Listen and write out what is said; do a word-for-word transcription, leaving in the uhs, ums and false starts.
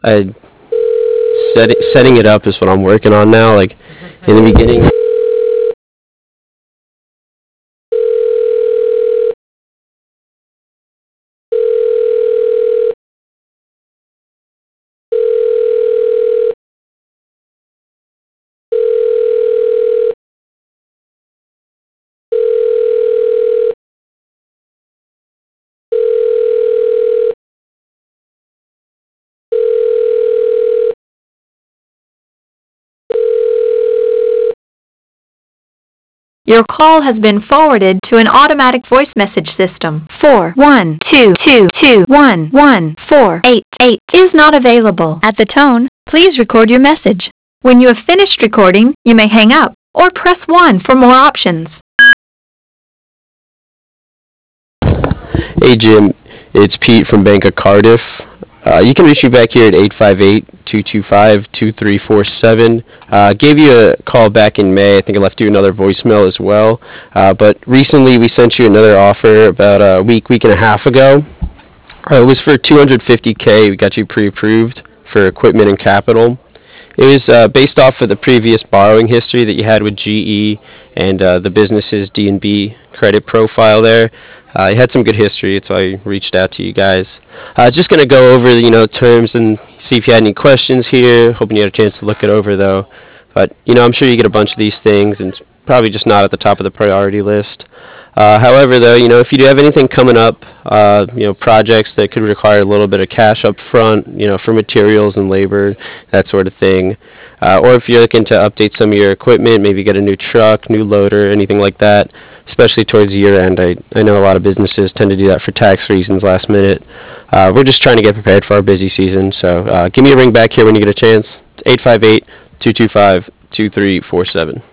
I set it, setting it up is what I'm working on now. Like in the beginning. Your call has been forwarded to an automatic voice message system. four one two two two one one four eight eight is not available. At the tone, please record your message. When you have finished recording, you may hang up or press one for more options. Hey Jim, it's Pete from Bank of Cardiff. Uh, you can reach me back here at eight five eight, two two five, two three four seven. Uh, gave you a call back in May. I think I left you another voicemail as well. Uh, but recently we sent you another offer about a week, week and a half ago. Uh, it was for two hundred fifty K. We got you pre-approved for equipment and capital. It was uh, based off of the previous borrowing history that you had with G E and uh, the business's D and B credit profile there. Uh, you had some good history, so I reached out to you guys. I was just going to go over, you know, terms and see if you had any questions here. Hoping you had a chance to look it over, though. But, you know, I'm sure you get a bunch of these things, and it's probably just not at the top of the priority list. Uh, however, though, you know, if you do have anything coming up, uh, you know, projects that could require a little bit of cash up front, you know, for materials and labor, that sort of thing. Uh, or if you're looking to update some of your equipment, maybe get a new truck, new loader, anything like that, especially towards year end. I, I know a lot of businesses tend to do that for tax reasons last minute. Uh, we're just trying to get prepared for our busy season, so uh, give me a ring back here when you get a chance. It's eight five eight, two two five, two three four seven.